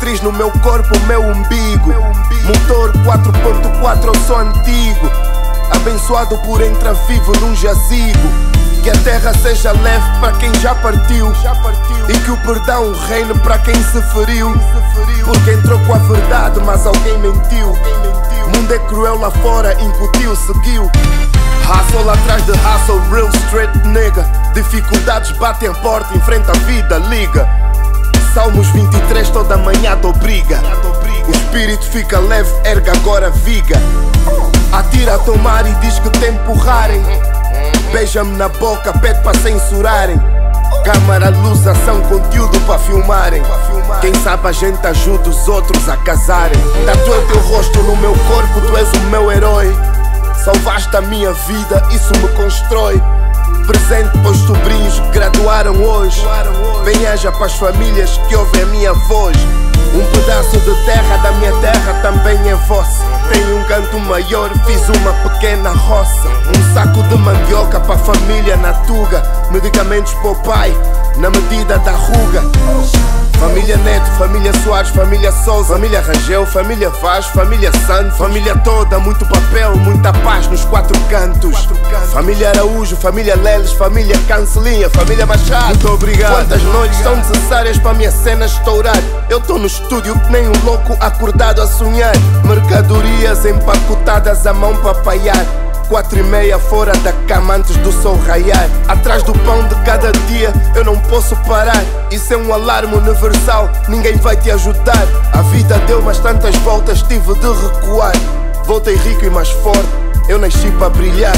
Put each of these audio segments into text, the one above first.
cicatriz no meu corpo, meu umbigo. Motor 4.4, eu sou antigo, abençoado por entrar vivo num jazigo. Que a terra seja leve para quem já partiu, e que o perdão reine para quem se feriu. Porque entrou com a verdade, mas alguém mentiu. O mundo é cruel lá fora, incutiu, seguiu. Hustle atrás de hustle, real street nigga. Dificuldades batem a porta, enfrenta a vida, liga. Salmos 23, toda manhã te obriga. O espírito fica leve, erga agora viga. Atira a tomar e diz que te empurrarem. Beija-me na boca, pede para censurarem. Câmara, luz, ação, conteúdo para filmarem. Quem sabe a gente ajuda os outros a casarem. Tatuei o teu rosto no meu corpo, tu és o meu herói. Salvaste a minha vida, isso me constrói. Presente para os sobrinhos que graduaram hoje. Bem-aja para as famílias que ouvem a minha voz. Um pedaço de terra da minha terra também é vossa. Tenho um canto maior, fiz uma pequena roça. Um saco de mandioca para a família na tuga. Medicamentos para o pai, na medida da ruga. Família Neto, família Soares, família Souza, família Rangel, família Vaz, família Santos. Família toda, muito papel, muita paz nos quatro cantos. Família Araújo, família Leles, família Cancelinha, família Machado. Muito obrigado. Quantas noites são necessárias para a minha cena estourar? Eu tô no estúdio que nem um louco acordado a sonhar. Mercadorias empacotadas à mão para paiar. 4:30 fora da cama antes do sol raiar. Atrás do pão de cada dia eu não posso parar. Isso é um alarme universal, ninguém vai te ajudar. A vida deu mais tantas voltas, tive de recuar. Voltei rico e mais forte, eu nasci para brilhar.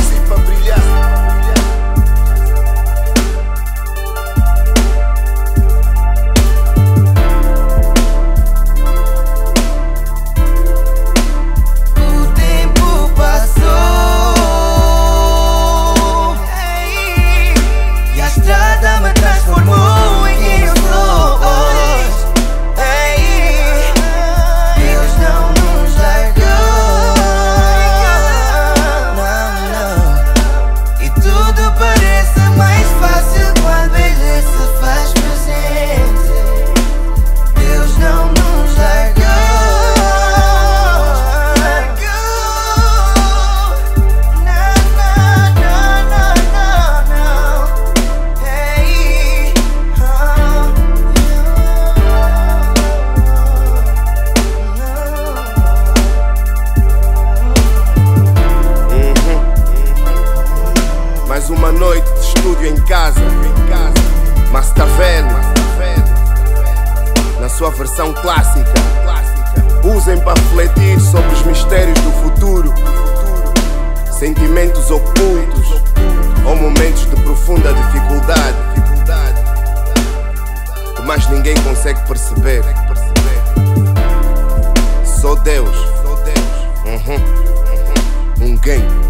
Mais uma noite de estúdio em casa. Mastavel, na sua versão clássica. Usem para refletir sobre os mistérios do futuro, sentimentos ocultos ou momentos de profunda dificuldade que mais ninguém consegue perceber. Só Deus. Um game.